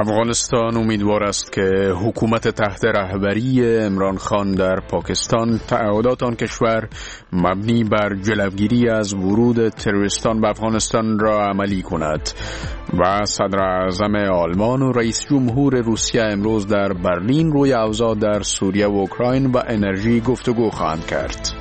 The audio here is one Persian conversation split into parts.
افغانستان امیدوار است که حکومت تحت رهبری عمران خان در پاکستان تعهدات آن کشور مبنی بر جلوگیری از ورود تروریستان به افغانستان را عملی کند و صدر اعظم آلمان و رئیس جمهور روسیه امروز در برلین روی اوضاع در سوریه و اوکراین و انرژی گفتگو خواهند کرد.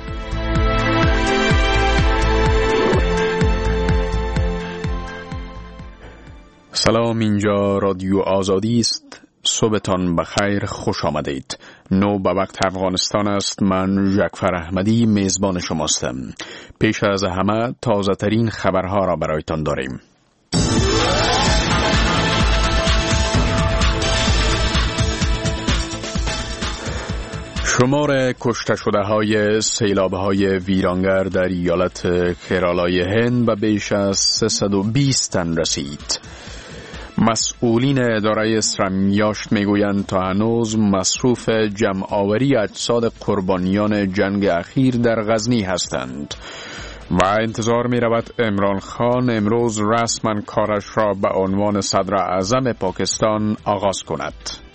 سلام، اینجا رادیو آزادی است. صبحتان بخیر، خوش آمدید. نو به وقت افغانستان است. من جعفر احمدی میزبان شماستم. پیش از همه تازه ترین خبرها را برایتان داریم. شمار کشته شده های سیلاب های ویرانگر در ایالت کرالای هند به بیش از 320 تن رسید. مسئولین اداره اسرمیاشت میگویند تا هنوز مصروف جمع‌آوری اجساد قربانیان جنگ اخیر در غزنی هستند و انتظار می رود عمران خان امروز رسما کارش را به عنوان صدر اعظم پاکستان آغاز کند.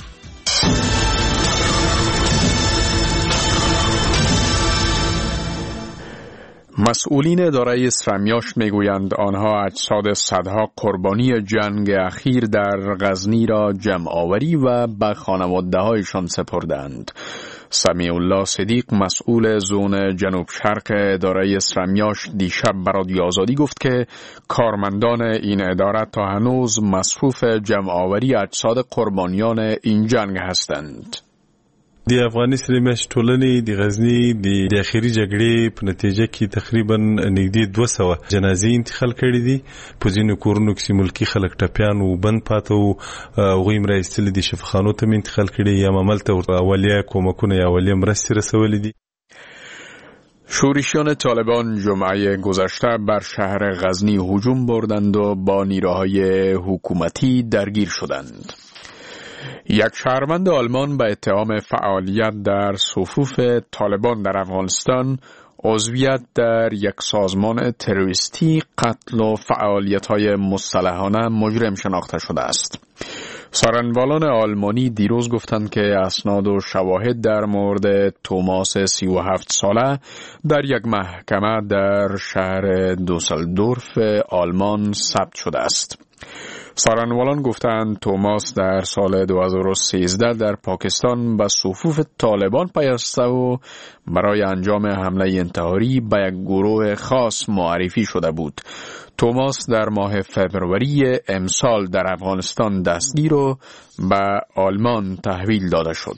مسئولین اداره اسرمیاشت میگویند آنها اجساد صدها قربانی جنگ اخیر در غزنی را جمع‌آوری و به خانواده‌هایشان سپردند. سمیع الله صدیق مسئول زون جنوب شرق اداره اسرمیاشت دیشب به رادیو آزادی گفت که کارمندان این اداره تا هنوز مصروف جمع‌آوری اجساد قربانیان این جنگ هستند. د افغاني سرمیاشت ټولنې د غزنی د اخیری جګړې په نتیجه کې تقریبا نږدې 200 جنازې انتقال کړې دي. په ځینو کورونو کې ملکی خلک ټپیان او بند پاتې وو، هغوی هم راایستلي دي، شفاخانو ته انتقال کړي یا عملته اولیه کومکونه یا اولیه مرستې رسولې دي. شورشیان طالبان جمعه گذشته بر شهر غزنی هجوم بردند و با نیروهای حکومتی درگیر شدند. یک شهروند آلمان به اتهام فعالیت در صفوف طالبان در افغانستان، عضویت در یک سازمان تروریستی، قتل و فعالیت‌های مسلحانه مجرم شناخته شده است. سارنوالان آلمانی دیروز گفتند که اسناد و شواهد در مورد توماس 37 ساله در یک محکمه در شهر دوسلدورف آلمان ثبت شده است. سارنوالان گفتند توماس در سال 2013 در پاکستان به صفوف طالبان پیوسته و برای انجام حمله انتحاری به یک گروه خاص معرفی شده بود. توماس در ماه فوریه امسال در افغانستان دستگیر و به آلمان تحویل داده شد.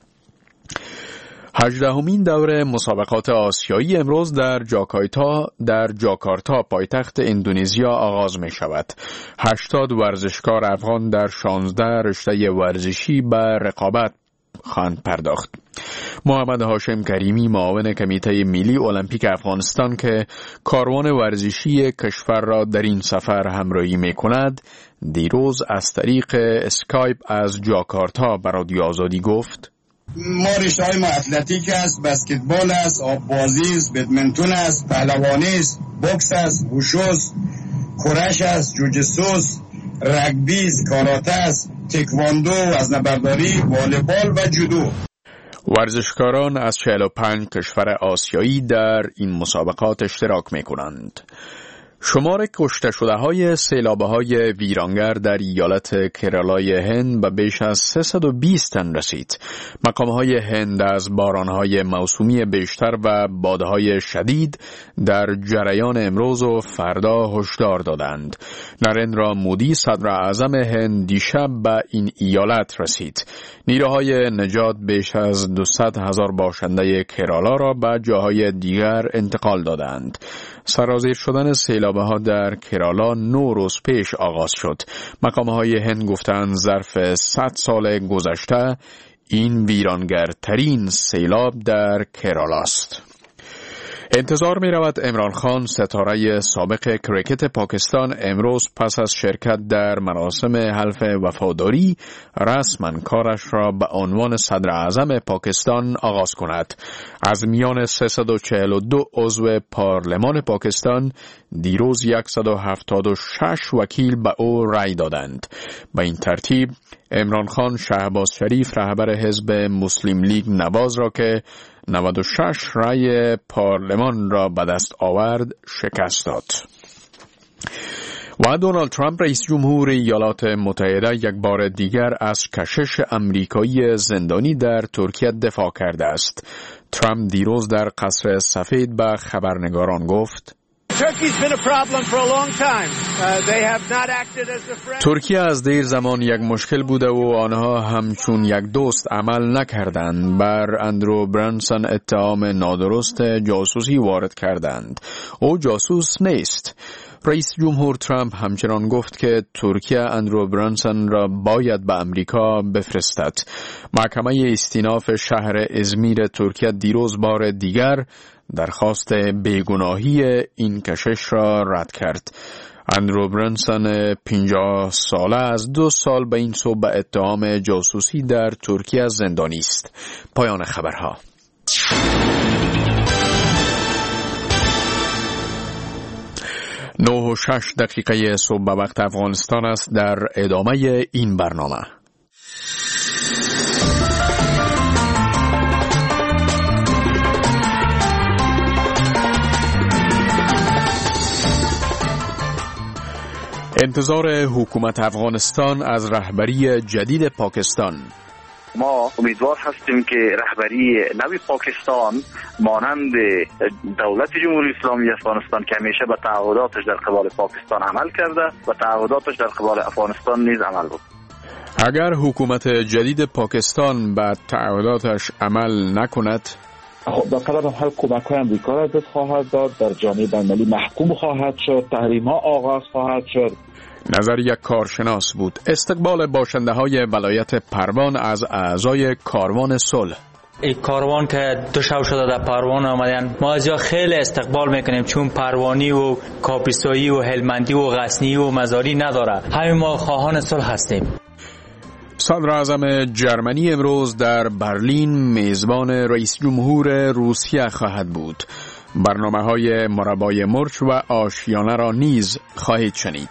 18مین دوره مسابقات آسیایی امروز در جاکارتا پایتخت اندونزیا آغاز می شود. 80 ورزشکار افغان در 16 رشته ورزشی به رقابت خواهند پرداخت. محمد هاشم کریمی معاون کمیته ملی المپیک افغانستان که کاروان ورزشی کشور را در این سفر همراهی می کند، دیروز از طریق اسکایپ از جاکارتا به رادیو آزادی گفت: ما رشته‌های ما اتلتیک است، بسکتبال است، آببازی است، بدمنتون است، پهلوانی است، بوکس است، ووشو است، کرش است، جوجیتسو است، رگبی است، کاراته است، تکواندو، وزنه‌برداری، والیبال و جودو. ورزشکاران از 45 کشور آسیایی در این مسابقات اشتراک می‌کنند. شمار کشته شده های سیلابه های ویرانگر در ایالت کرالای هند به بیش از 320 تن رسید. مقام های هند از باران های موسومی بیشتر و بادهای شدید در جریان امروز و فردا هشدار دادند. نریندرا مودی صدر اعظم هند دیشب به این ایالت رسید. نیروهای نجات بیش از 200,000 باشنده کرالا را به جاهای دیگر انتقال دادند. سرازیر شدن سیلابه ها در کرالا 9 روز پیش آغاز شد. مقام های هند گفتند ظرف 100 سال گذشته این ویرانگرترین سیلاب در کرالا است. انتظار می رود عمران خان ستاره سابق کریکت پاکستان امروز پس از شرکت در مراسم حلف وفاداری رسما کارش را به عنوان صدر اعظم پاکستان آغاز کند. از میان 342 عضو پارلمان پاکستان دیروز 176 وکیل به او رأی دادند. به این ترتیب عمران خان شهباز شریف رهبر حزب مسلم لیگ نواز را که 96 رأی پارلمان را به دست آورد شکست داد. و دونالد ترامپ رئیس جمهور ایالات متحده یک بار دیگر از کشش امریکایی زندانی در ترکیه دفاع کرده است. ترامپ دیروز در قصر سفید به خبرنگاران گفت: ترکیه از دیر زمان یک مشکل بوده و آنها همچون یک دوست عمل نکردند. بر اندرو برانسون اتهام نادرست جاسوسی وارد کردند. او جاسوس نیست. رئیس جمهور ترامپ همچنان گفت که ترکیه اندرو برانسون را باید به امریکا بفرستد. محکمه استیناف شهر ازمیر ترکیه دیروز بار دیگر درخواست بیگناهی این کشش را رد کرد. اندرو برانسون 50 ساله از 2 سال به این سو به اتهام جاسوسی در ترکیه زندانی است. پایان خبرها. 9:06 صبح به وقت افغانستان است. در ادامه این برنامه انتظار حکومت افغانستان از رهبری جدید پاکستان. ما امیدوار هستیم که رهبری نوی پاکستان مانند دولت جمهوری اسلامی افغانستان که همیشه به تعهداتش در قبال پاکستان عمل کرده و تعهداتش در قبال افغانستان نیز عمل بود. اگر حکومت جدید پاکستان به تعهداتش عمل نکند، به قدم حل کمک‌های امریکا را دست خواهد داد، در جامعه بین‌المللی محکوم خواهد شد، تحریم‌ها آغاز خواهد شد. نظر یک کارشناس بود. استقبال باشنده‌های ولایت پروان از اعضای کاروان صلح. این کاروان که 2 شب شده در پروان آمدن، ما از جا خیلی استقبال میکنیم چون پروانی و کاپیسایی و هلمندی و غزنی و مزاری نداره. همه ما خواهان صلح هستیم. صدر اعظم جرمنی امروز در برلین میزبان رئیس جمهور روسیه خواهد بود. برنامه‌های مربای مرچ و آشیانه را نیز خواهید شنید.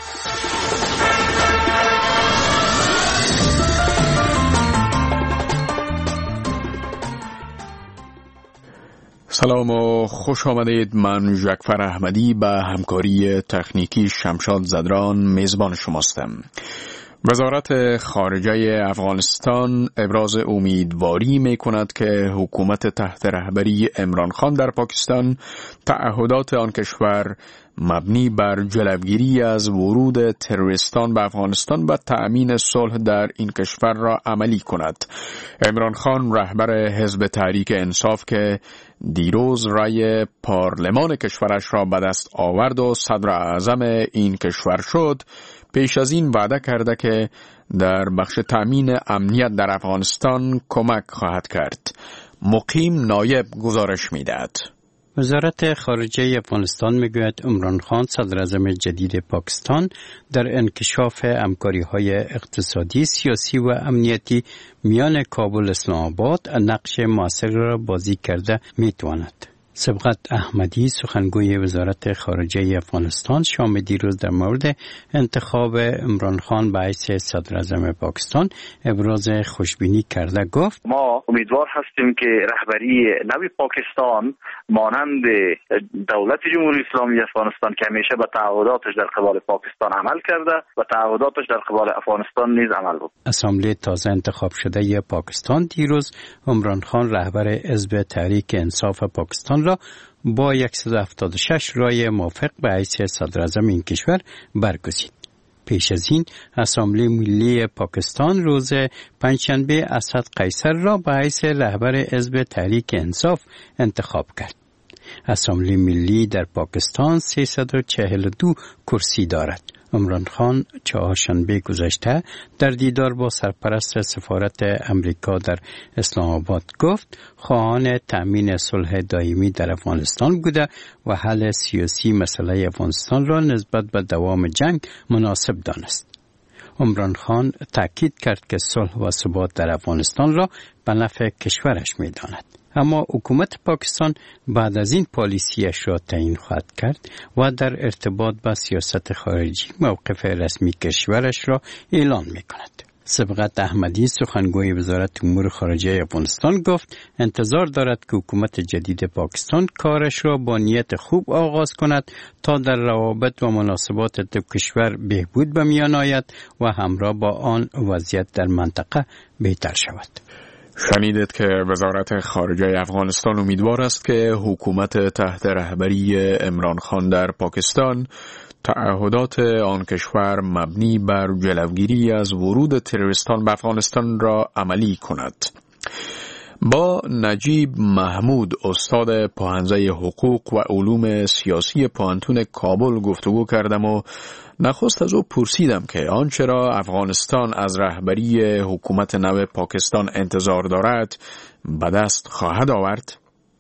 سلام و خوش آمدید. من جعفر احمدی به همکاری تکنیکی شمشاد زدران میزبان شماستم. وزارت خارجه افغانستان ابراز امیدواری می کند که حکومت تحت رهبری عمران خان در پاکستان تعهدات آن کشور مبنی بر جلوگیری از ورود تروریستان به افغانستان و تأمین صلح در این کشور را عملی کند. عمران خان رهبر حزب تحریک انصاف که دیروز رأی پارلمان کشورش را به دست آورد و صدر اعظم این کشور شد، پیش از این وعده کرده که در بخش تأمین امنیت در افغانستان کمک خواهد کرد. مقیم نایب گزارش می‌دهد. وزارت خارجه افغانستان میگوید عمران خان صدر اعظم جدید پاکستان در انکشاف همکاری‌های اقتصادی، سیاسی و امنیتی میان کابل اسلام آباد نقش موثر را بازی کرده میتواند. سبقت احمدی سخنگوی وزارت خارجه افغانستان شام دیروز در مورد انتخاب عمران خان به حیث صدر اعظم پاکستان ابراز خوشبینی کرده گفت: ما امیدوار هستیم که رهبری نوی پاکستان مانند دولت جمهوری اسلامی افغانستان که همیشه به تعهداتش در قبال پاکستان عمل کرده و تعهداتش در قبال افغانستان نیز عمل بود. اسامبله تازه انتخاب شده پاکستان دیروز عمران خان رهبر حزب تحریک انصاف پاکستان را با 176 رای موافق به حیث صدر اعظم این کشور برگزید. پیش از این اسامبله ملی پاکستان روز پنجشنبه اسد قیصر را به حیث رهبر حزب تحریک انصاف انتخاب کرد. اسامبلی ملی در پاکستان 342 کرسی دارد. عمران خان چهارشنبه گذشته در دیدار با سرپرست سفارت امریکا در اسلام آباد گفت خواهان تأمین صلح دائمی در افغانستان بوده و حل سیاسی مسئله افغانستان را نسبت به دوام جنگ مناسب دانست. عمران خان تأکید کرد که صلح و ثبات در افغانستان را به نفع کشورش می داند. اما حکومت پاکستان بعد از این پالیسیش را تعیین خواهد کرد و در ارتباط با سیاست خارجی موقف رسمی کشورش را اعلان می کند. سبقت احمدی سخنگوی وزارت امور خارجه افغانستان گفت انتظار دارد که حکومت جدید پاکستان کارش را با نیت خوب آغاز کند تا در روابط و مناسبات دو کشور بهبود به میان آید و همراه با آن وضعیت در منطقه بهتر شود. شنیدید که وزارت خارجه افغانستان امیدوار است که حکومت تحت رهبری عمران خان در پاکستان تعهدات آن کشور مبنی بر جلوگیری از ورود تروریستان به افغانستان را عملی کند. با نجیب محمود استاد پاهنزه حقوق و علوم سیاسی پوهنتون کابل گفتگو کردم و نخست از او پرسیدم که آنچه را افغانستان از رهبری حکومت نو پاکستان انتظار دارد به دست خواهد آورد؟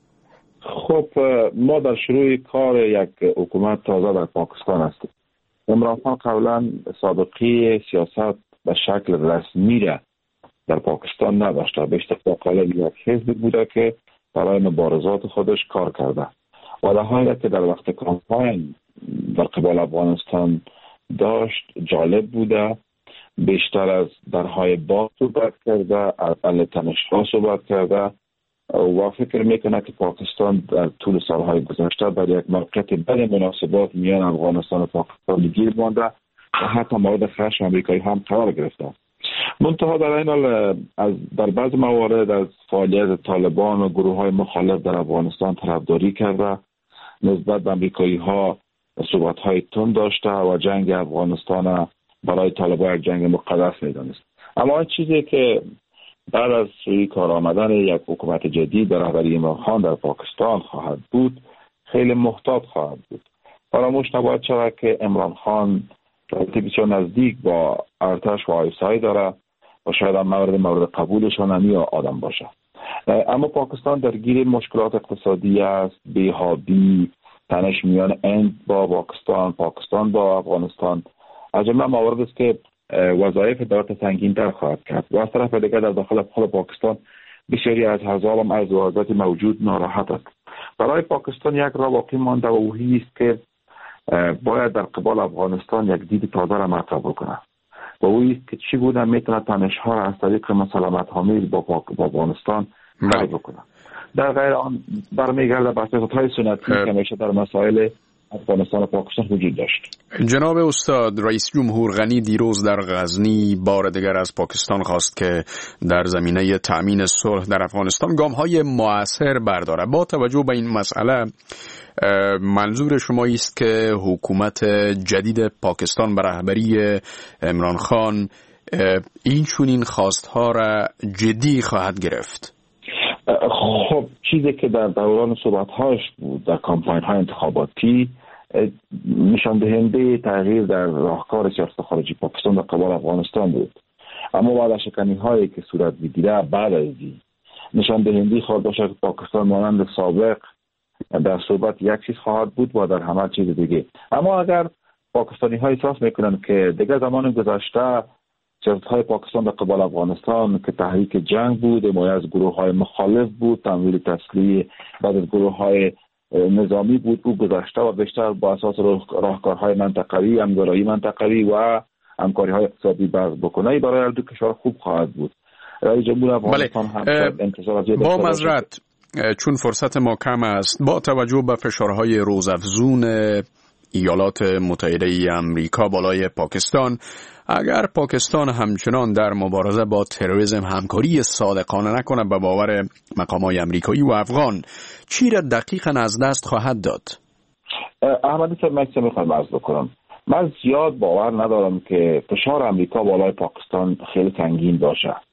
خب ما در شروع کار یک حکومت تازه در پاکستان هستیم. عمران خان قبلا سابقه سیاست به شکل رسمی را در پاکستان نداشته. به اشتراک یک حزب بوده که برای مبارزات خودش کار کرده و در حالی که در وقت کمپاین در قبال افغانستان داشت جالب بوده. بیشتر از درهای باز صحبت کرده، از اهل تنش‌ها صحبت کرده و فکر میکنه که پاکستان در طول سالهای گذشته در یک موقعیت بد مناسبات میان افغانستان و پاکستان گیر مانده و حتی مورد خشم امریکایی هم قرار گرفته. منتها در این حال در بعض موارد از فعالیت طالبان و گروه های مخالف در افغانستان طرفداری کرده، نسبت به امریکایی ها صحبت های تند داشته و جنگ افغانستان برای طالبان یک جنگ مقدس میدانست. اما چیزی که بعد از سوی کار آمدن یک حکومت جدید در رهبری عمران خان در پاکستان خواهد بود، خیلی محتاط خواهد بود. فراموش نباید شود که عمران خان رابطه بسیار نزدیک با ارتش و آیسای داره و شاید هم مورد قبولشان همی آدم باشه. اما پاکستان درگیر مشکلات اقتصادی است، بی‌حابی، تنش میان هند با پاکستان با افغانستان از جمله موارد است که وظایف دولت سنگین تر خواهد کرد. و از طرف دیگر در داخل خود پاکستان بسیاری از احزاب هم از وضعیت موجود ناراحت است. برای پاکستان یک راه باقی مانده و اوهی است که باید در قبال افغانستان یک دید تازه را مطرح بکنه و اوهی است که چی بوده میتونه تنش‌ها را از طریق مسالمت آمیز با افغانستان حل بکنه. در غیر آن برمیگرده به سیاست‌های سنتی که همیشه در مسائل افغانستان و پاکستان وجود داشت. جناب استاد، رئیس جمهور غنی دیروز در غزنی بار دیگر از پاکستان خواست که در زمینه تأمین صلح در افغانستان گام‌های مؤثر برداره. با توجه به این مسئله منظور شما است که حکومت جدید پاکستان به رهبری عمران خان این چنین خواست‌ها را جدی خواهد گرفت؟ خب چیزی که در دوران صحبت‌هاش بود در کمپاین‌های انتخاباتی نشان دهنده تغییر در راهکار سیاست خارجی پاکستان در قبال افغانستان بود. اما بعد از شکنی‌هایی که صورت می‌گیره بعد از این نشان دهنده خواهد باشد که پاکستان مانند سابق در صحبت یک چیز خواهد بود و در همه چیز دیگه. اما اگر پاکستانی‌ها احساس می‌کنند که دیگر زمان گذشته سیاست‌های پاکستان در قبال افغانستان که تحریک جنگ بود، حمایت از گروه‌های مخالف بود، تمویل تسلیح بعد از گروه‌های نظامی بود، او گذشته و بیشتر با اساس راهکارهای منطقوی، همکاری منطقوی و همکاری‌های اقتصادی بحث بکنه برای هر دو کشور خوب خواهد بود. رئیس جمهور افغانستان هم انتظار با معذرت چون فرصت ما کم است، با توجه به فشارهای روزافزون ایالات متحده ای آمریکا بالای پاکستان، اگر پاکستان همچنان در مبارزه با تروریسم همکاری صادقانه نکنه به باور مقامات آمریکایی و افغان، چی را دقیقاً از دست خواهد داد؟ احمدی صاحب، من میخوام عرض بکنم، من زیاد باور ندارم که فشار آمریکا بالای پاکستان خیلی سنگین باشه.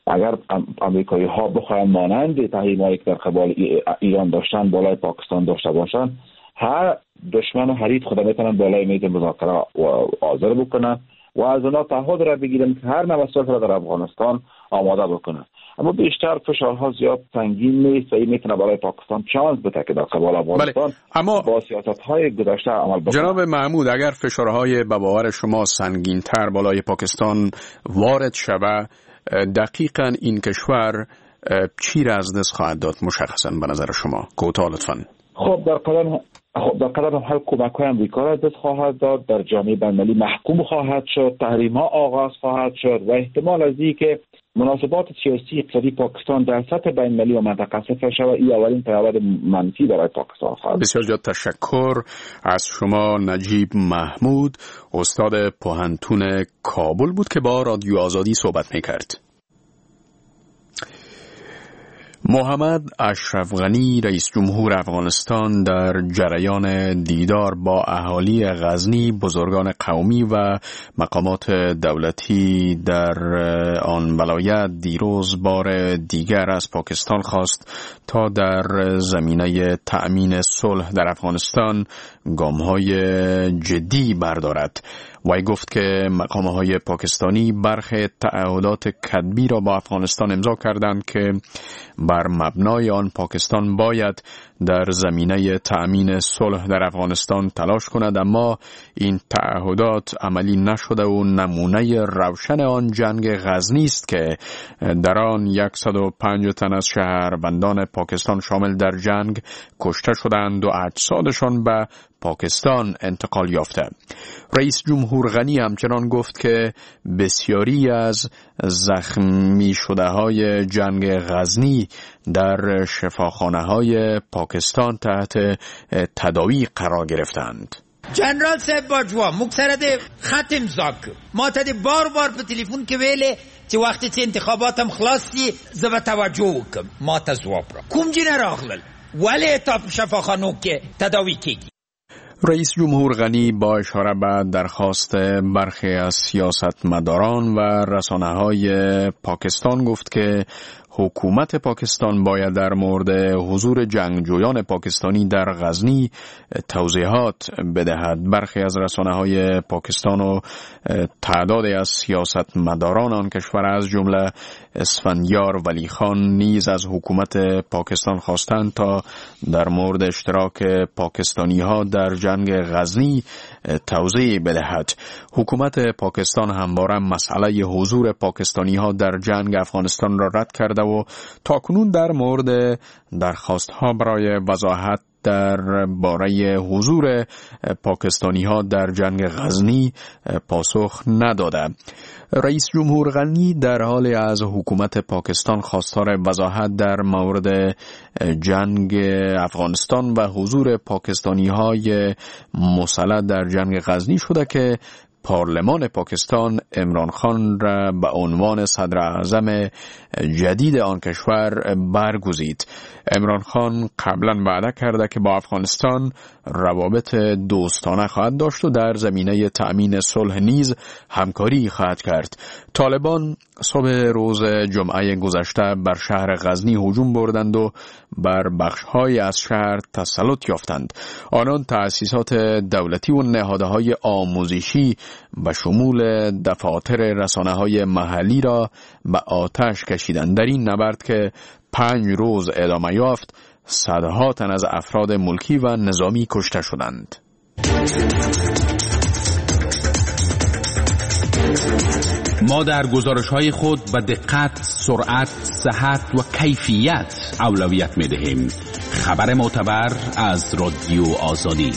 اگر امریکایی ها بخواهند مانند تحریم‌هایی که در قبال ایران داشتن بالای پاکستان داشته باشند، هر دشمن و حریف خود میتونن بالای میز مذاکره حاضر بکنن و از اونا تعهد را بگیرن که هر نوع صلح را در افغانستان آماده بکنن. اما بیشتر فشارها زیاد سنگین نیست و این میتونه برای پاکستان چانس بده که در قبال افغانستان اما با سیاست‌های گذشته عمل بکنه. جناب محمود، اگر فشارهای به باور شما سنگین‌تر بالای پاکستان وارد شود، دقیقاً این کشور چی را از دست خواهد داد مشخصاً به نظر شما؟ کوتاه لطفاً. خب در قدم حل کمک‌های امریکا را دست خواهد داد، در جامعه بین‌المللی محکوم خواهد شد، تحریم‌ها آغاز خواهد شد و احتمال از این که مناسبات سیاسی اقتصادی پاکستان در سطح بین‌المللی و منطقه صفر شود، این اولین پیامد منفی برای پاکستان خواهد. بسیار زیاد تشکر از شما نجیب محمود، استاد پوهنتون کابل بود که با رادیو آزادی صحبت می‌کرد. محمد اشرف غنی رئیس جمهور افغانستان در جریان دیدار با اهالی غزنی، بزرگان قومی و مقامات دولتی در آن ولایت دیروز بار دیگر از پاکستان خواست تا در زمینه تأمین صلح در افغانستان گام‌های جدی بردارد. وی گفت که مقام‌های پاکستانی برخی تعهدات کتبی را با افغانستان امضا کردند که بر مبنای آن پاکستان باید در زمینه تأمین صلح در افغانستان تلاش کند، اما این تعهدات عملی نشده و نمونه روشن آن جنگ غزنی است که در آن 105 تن از شهروندان پاکستان شامل در جنگ کشته شدند و اجسادشان به پاکستان انتقال یافته. رئیس جمهور غنی همچنان گفت که بسیاری از زخمی شده های جنگ غزنی در شفاخانه‌های پاکستان تحت تداوی قرار گرفتند. جنرال صاحب باجوا مکسرد خط امضا ما تا بار په تلیفون کې ویلې چې وخت چې انتخاباتم خلاص شي زه به توجه وکم. ما ته ځواب را کوم جنه راغلل ولې تا په شفاخانو کې تداوی کیږي. رئیس جمهور غنی با اشاره به درخواست برخی از سیاستمداران و رسانه‌های پاکستان گفت که حکومت پاکستان باید در مورد حضور جنگجویان پاکستانی در غزنی توضیحات بدهد. برخی از رسانه‌های پاکستان و تعدادی از سیاستمداران آن کشور از جمله اسفندیار ولی خان نیز از حکومت پاکستان خواستند تا در مورد اشتراک پاکستانی‌ها در جنگ غزنی توضیح بدهد. حکومت پاکستان همواره مسئله حضور پاکستانی‌ها در جنگ افغانستان را رد کرده و تاکنون در مورد درخواست‌ها برای وضاحت در باره حضور پاکستانی‌ها در جنگ غزنی پاسخ نداده. رئیس جمهور غنی در حال از حکومت پاکستان خواستار وضاحت در مورد جنگ افغانستان و حضور پاکستانی‌های مسلح در جنگ غزنی شده که پارلمان پاکستان عمران خان را به عنوان صدر اعظم جدید آن کشور برگزید. عمران خان قبلا وعده کرده که با افغانستان روابط دوستانه خواهد داشت و در زمینه تأمین صلح نیز همکاری خواهد کرد. طالبان صبح روز جمعه گذشته بر شهر غزنی هجوم بردند و بر بخش‌های از شهر تسلط یافتند. آنان تأسیسات دولتی و نهادهای آموزشی به شمول دفاتر رسانه‌های محلی را به آتش کشیدند. در این نبرد که 5 روز ادامه یافت، صدها تن از افراد ملکی و نظامی کشته شدند. ما در گزارش‌های خود به دقت، سرعت، صحت و کیفیت اولویت می‌دهیم. خبر معتبر از رادیو آزادی.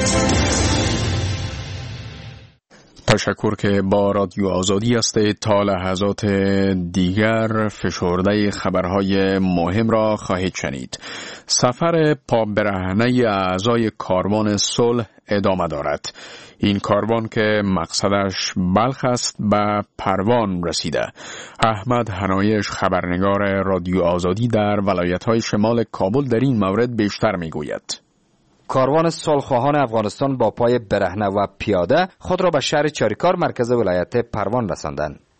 تشکر که با رادیو آزادی هستید. تا لحظات دیگر فشرده خبرهای مهم را خواهید شنید. سفر پابرهنه اعضای کاروان صلح ادامه دارد. این کاروان که مقصدش بلخ است به پروان رسیده. احمد حنایش خبرنگار رادیو آزادی در ولایت‌های شمال کابل در این مورد بیشتر می‌گوید. کاروان صلح‌خواهان افغانستان با پای برهنه و پیاده خود را به شهر چاریکار مرکز ولایت پروان رساندند.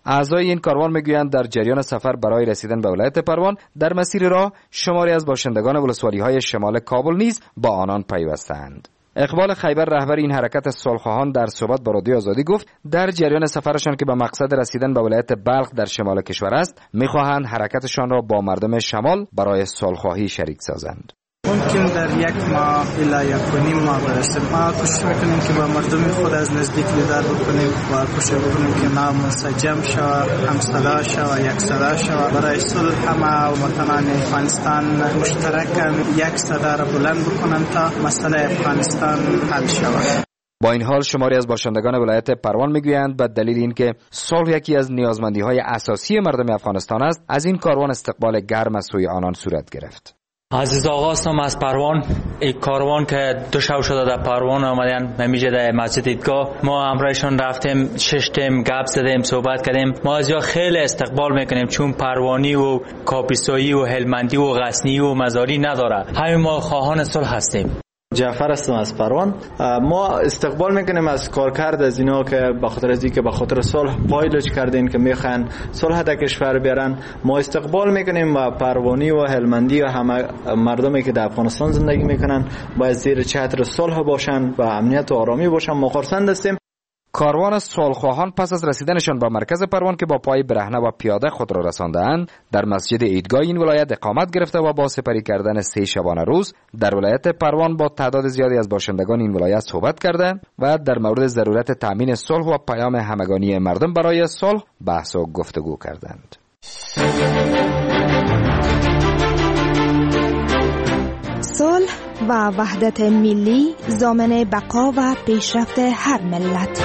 اعضای این کاروان میگویند در جریان سفر برای رسیدن به ولایت پروان در مسیر راه شماری از باشندگان ولسوالی‌های شمال کابل نیز با آنان پیوستند. اقبال خیبر رهبر این حرکت صلح‌خواهان در صحبت با رادیو آزادی گفت در جریان سفرشان که به مقصد رسیدن به ولایت بلخ در شمال کشور است می‌خواهند حرکتشان را با مردم شمال برای صلح‌خواهی شریک سازند. ممکن در یک ماه الی یک و نیم ماه برسیم. ما کوشش میکنیم که با مردم خود از نزدیک دیدار بکنیم و کوشش بکنیم که ما منسجم شود، هم صدا شود، یک صدا شود. برای صلح همه وطنان افغانستان مشترک یک صدا را بلند بکنند تا مسئله افغانستان حل شود. با این حال شماری از باشندگان ولایت پروان میگویند به دلیل اینکه صلح یکی از نیازمندی‌های اساسی مردم افغانستان است، از این کاروان استقبال گرم از سوی آنان صورت گرفت. عزیز آقا هستم از پروان. این کاروان که دو شب شده در پروان آمدن همیشه در مسجد عیدگاه ما همراهشان رفتیم، ششتیم، گپ زدیم، صحبت کردیم. ما از جا خیلی استقبال میکنیم چون پروانی و کاپیسایی و هلمندی و غزنی و مزاری نداره. همین ما خواهان صلح هستیم. جعفر هستم از پروان. ما استقبال میکنیم از کارکرد از اینا که به خاطر از اینکه به خاطر صلح پایلوچ کردین که میخوان صلح در کشور بیارن. ما استقبال میکنیم و پروانی و هلمندی و همه مردمی که در افغانستان زندگی میکنن باید زیر چتر صلح باشن و امنیت و آرامی باشن. ما خرسند هستیم. کاروان صلح‌خواهان پس از رسیدنشان به مرکز پروان که با پای برهنه و پیاده خود را رساندند، در مسجد عیدگاه این ولایت اقامت گرفته و با سپری کردن 3 شبانه روز در ولایت پروان با تعداد زیادی از باشندگان این ولایت صحبت کرده و در مورد ضرورت تامین صلح و پیام همگانی مردم برای صلح بحث و گفتگو کردند. صلح و وحدت ملی ضامن بقا و پیشرفت هر ملت.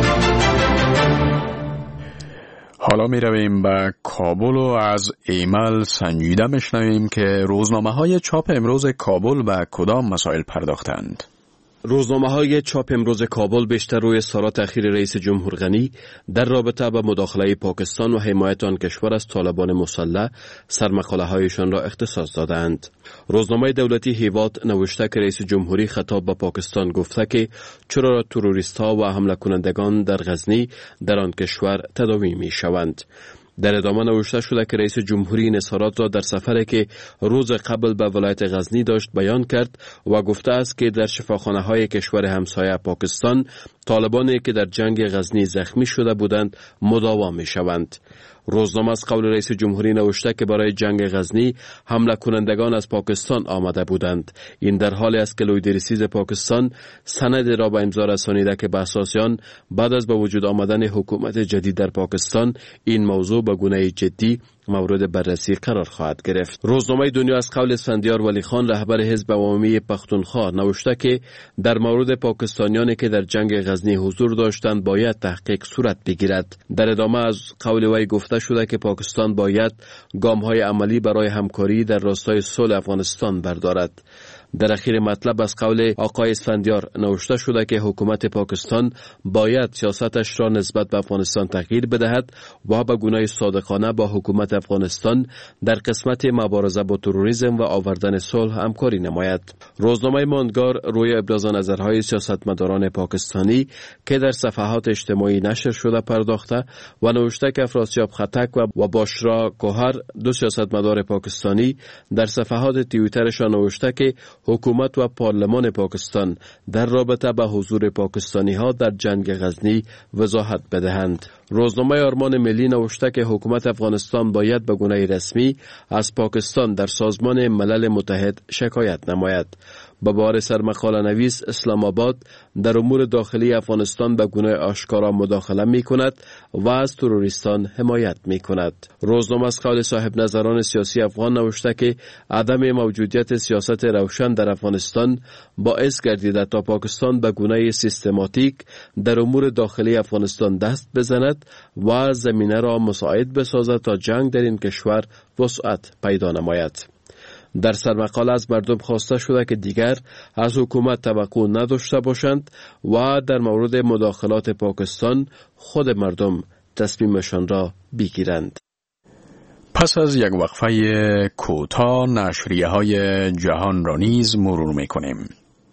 حالا می رویم به کابل و از ایمل سنجیده میشنویم که روزنامه‌های چاپ امروز کابل به کدام مسائل پرداختند. روزنامه‌های چاپ امروز کابل بیشتر روی اظهارات اخیر رئیس جمهور غنی در رابطه با مداخله پاکستان و حمایت آن کشور از طالبان مسلح سرمقاله‌هایشان را اختصاص دادند. روزنامه دولتی هیواد نوشته که رئیس جمهوری خطاب به پاکستان گفته که چرا تروریست‌ها و حمله کنندگان در غزنی در آن کشور تداوی می‌شوند. در ادامه نوشته شده که رئیس جمهوری این اظهارات را در سفری که روز قبل به ولایت غزنی داشت بیان کرد و گفته است که در شفاخانه‌های کشور همسایه پاکستان طالبانی که در جنگ غزنی زخمی شده بودند مداوا می‌شوند. روزنامه از قول رئیس جمهوری نوشته که برای جنگ غزنی حمله کنندگان از پاکستان آمده بودند. این در حالی است که لویدرسیز پاکستان سند را به امضا رسانیده که به اساس آن بعد از به وجود آمدن حکومت جدید در پاکستان این موضوع به گونه جدی مورد بررسی قرار خواهد گرفت. روزنامه دنیا از قول اسفندیار ولی خان رهبر حزب عوامی پختونخوا نوشته که در مورد پاکستانیانی که در جنگ غزنی حضور داشتند باید تحقیق صورت بگیرد. در ادامه از قول وی گفته شده که پاکستان باید گام‌های عملی برای همکاری در راستای صلح افغانستان بردارد. در اخیر مطلب از قول آقای اسفندیار نوشته شده که حکومت پاکستان باید سیاستش را نسبت به افغانستان تغییر بدهد و به گونه صادقانه با حکومت افغانستان در قسمت مبارزه با تروریسم و آوردن صلح همکاری نماید. روزنامه ماندگار روی ابراز نظرهای سیاستمداران پاکستانی که در صفحات اجتماعی نشر شده پرداخته و نوشته که افراسیاب خطک و باشرا کوهر دو سیاستمدار پاکستانی در صفحات توییترشان نوشته که حکومت و پارلمان پاکستان در رابطه با حضور پاکستانی ها در جنگ غزنی وضاحت بدهند. روزنامه آرمان ملی نوشته که حکومت افغانستان باید به گونه رسمی از پاکستان در سازمان ملل متحد شکایت نماید. به بار سرمقاله نویس اسلام آباد در امور داخلی افغانستان به گونه آشکارا مداخله می کند و از تروریستان حمایت می کند. روزنامه از قول صاحب نظران سیاسی افغان نوشته که عدم موجودیت سیاست روشن در افغانستان باعث گردیده تا پاکستان به گونه سیستماتیک در امور داخلی افغانستان دست بزند و زمینه را مساعد بسازد تا جنگ در این کشور وسعت پیدا نماید. در سرمقاله از مردم خواسته شده که دیگر از حکومت توقع نداشته باشند و در مورد مداخلات پاکستان خود مردم تصمیمشان را بگیرند. پس از یک وقفه کوتاه نشریه های جهان را نیز مرور می‌کنیم.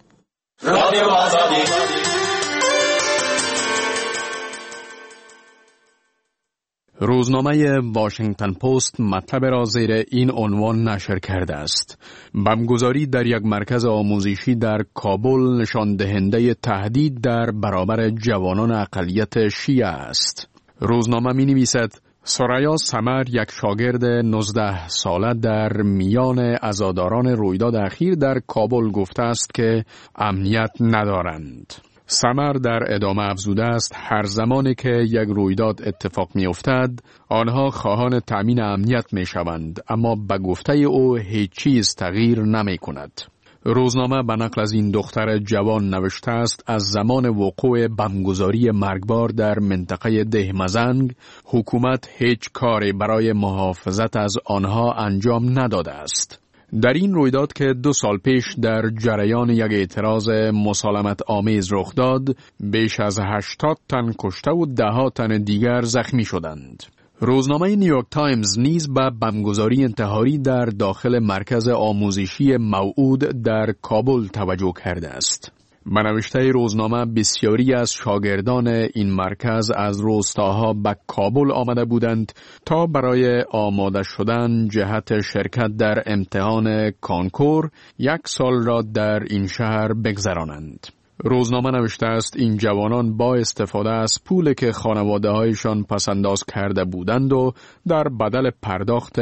رادیو آزادی روزنامه واشنگتن پست مطلب را زیر این عنوان نشر کرده است: بمبگذاری در یک مرکز آموزشی در کابل نشان دهنده تهدید در برابر جوانان اقلیت شیعه است. روزنامه می نویسد سریا سمر، یک شاگرد 19 ساله، در میان عزاداران رویداد اخیر در کابل گفته است که امنیت ندارند. سمر در ادامه افزوده است هر زمانی که یک رویداد اتفاق می افتد آنها خواهان تأمین امنیت می شوند، اما به گفته او هیچ چیز تغییر نمی کند. روزنامه به نقل از این دختر جوان نوشته است از زمان وقوع بمبگذاری مرگبار در منطقه دهمزنگ حکومت هیچ کاری برای محافظت از آنها انجام نداده است. در این رویداد که 2 سال پیش در جریان یک اعتراض مسالمت آمیز رخ داد، بیش از 80 تن کشته و 10 تن دیگر زخمی شدند. روزنامه نیویورک تایمز نیز به بمبگذاری انتحاری در داخل مرکز آموزشی موعود در کابل توجه کرده است. به نوشته روزنامه بسیاری از شاگردان این مرکز از روستاها به کابل آمده بودند تا برای آماده شدن جهت شرکت در امتحان کانکور 1 سال را در این شهر بگذرانند. روزنامه نوشته است این جوانان با استفاده از پولی که خانواده‌هایشان پسنداز کرده بودند و در بدل پرداخت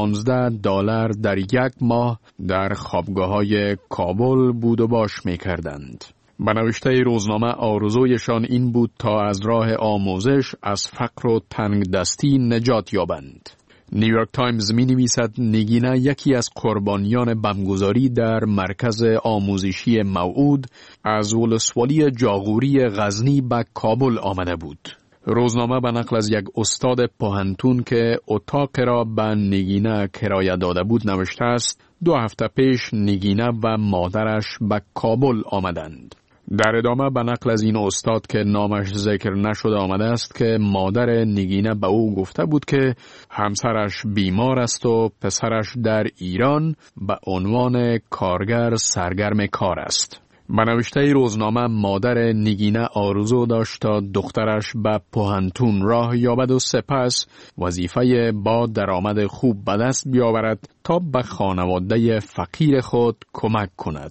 $15 در 1 ماه در خوابگاه‌های کابل بود و باش می‌کردند. به نوشته روزنامه آرزویشان این بود تا از راه آموزش از فقر و تنگ دستی نجات یابند. نیویورک تایمز می نویسد نگینه یکی از قربانیان بمبگذاری در مرکز آموزشی موعود از ولسوالی جاغوری غزنی به کابل آمده بود. روزنامه به نقل از یک استاد پوهنتون که اتاق را به نگینه کرایه داده بود نوشته است 2 هفته پیش نگینه و مادرش به کابل آمدند. در ادامه به نقل از این استاد که نامش ذکر نشده آمده است که مادر نگینه به او گفته بود که همسرش بیمار است و پسرش در ایران به عنوان کارگر سرگرم کار است. به نوشته روزنامه مادر نگینه آرزو داشت تا دخترش به پوهنتون راه یابد و سپس وظیفه با درآمد خوب به دست بیاورد تا به خانواده فقیر خود کمک کند.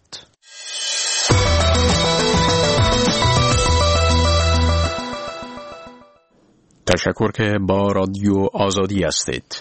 تشکر که با رادیو آزادی هستید.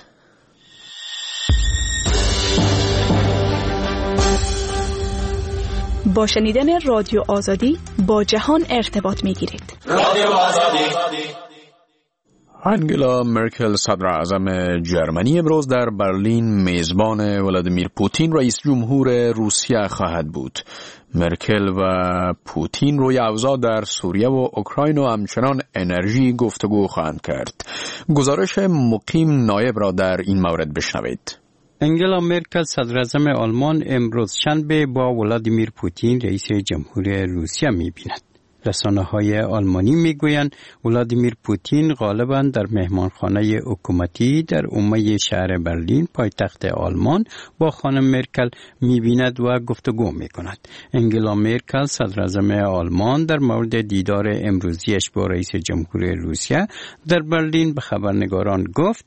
با شنیدن رادیو آزادی با جهان ارتباط می‌گیرید. رادیو آزادی. انگلا مرکل صدر اعظم جرمنی امروز در برلین میزبان ولادیمیر پوتین رئیس جمهور روسیه خواهد بود. مرکل و پوتین روی اوضاع در سوریه و اوکراین و همچنان انرژی گفتگو خواهند کرد. گزارش مقیم نایب را در این مورد بشنوید. انگلا مرکل صدر اعظم آلمان امروز شنبه با ولادیمیر پوتین رئیس جمهور روسیه می‌بیند. رسانه‌های آلمانی میگویند ولادیمیر پوتین غالباً در مهمانخانه حکومتی در عمومی شهر برلین پایتخت آلمان با خانم مرکل می‌بیند و گفتگو می‌کند. انگلا مرکل صدر اعظم آلمان در مورد دیدار امروزیش با رئیس جمهور روسیه در برلین به خبرنگاران گفت: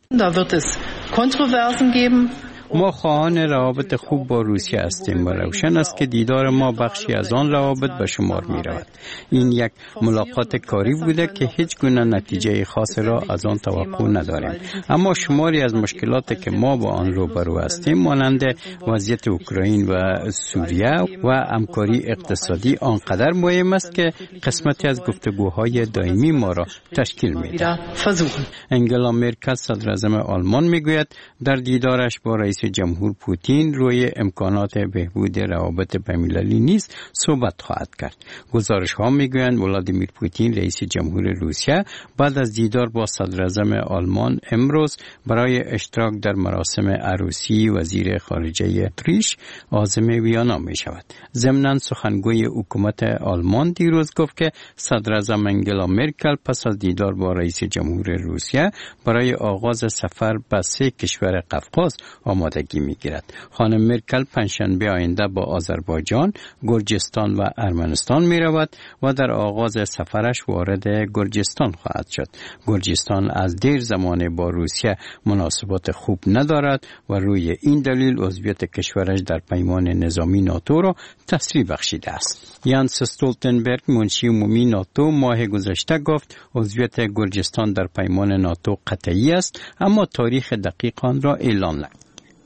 ما خواهان روابط خوب با روسیه هستیم و روشن است که دیدار ما بخشی از آن روابط به شمار می رود. این یک ملاقات کاری بوده که هیچ گونه نتیجه خاص را از آن توقع نداریم، اما شماری از مشکلاتی که ما با آن روبرو هستیم مانند وضعیت اوکراین و سوریه و همکاری اقتصادی آنقدر مهم است که قسمتی از گفتگوهای دائمی ما را تشکیل می دهد. انگلا مرکل صدر اعظم آلمان می گوید در دیدارش با رئیس جمهور پوتین روی امکانات بهبود روابط بین‌المللی نیز صحبت خواهد کرد. گزارش ها میگویند ولادیمیر پوتین رئیس جمهور روسیه بعد از دیدار با صدر اعظم آلمان امروز برای اشتراک در مراسم عروسی وزیر خارجه اتریش عازم ویانا می شود. ضمناً سخنگوی حکومت آلمان دیروز گفت که صدر اعظم انگلا مرکل پس از دیدار با رئیس جمهور روسیه برای آغاز سفر به 3 کشور قفقاز آماده آمادگی میگیرد. خانم مرکل پنجشنبه آینده با آذربایجان، گرجستان و ارمنستان میرود و در آغاز سفرش وارد گرجستان خواهد شد. گرجستان از دیر زمان با روسیه مناسبات خوب ندارد و روی این دلیل عضویت کشورش در پیمان نظامی ناتو را تسریع بخشیده است. یانس استولتنبرگ منشی عمومی ناتو ماه گذشته گفت عضویت گرجستان در پیمان ناتو قطعی است، اما تاریخ دقیق آن را اعلام نکرد.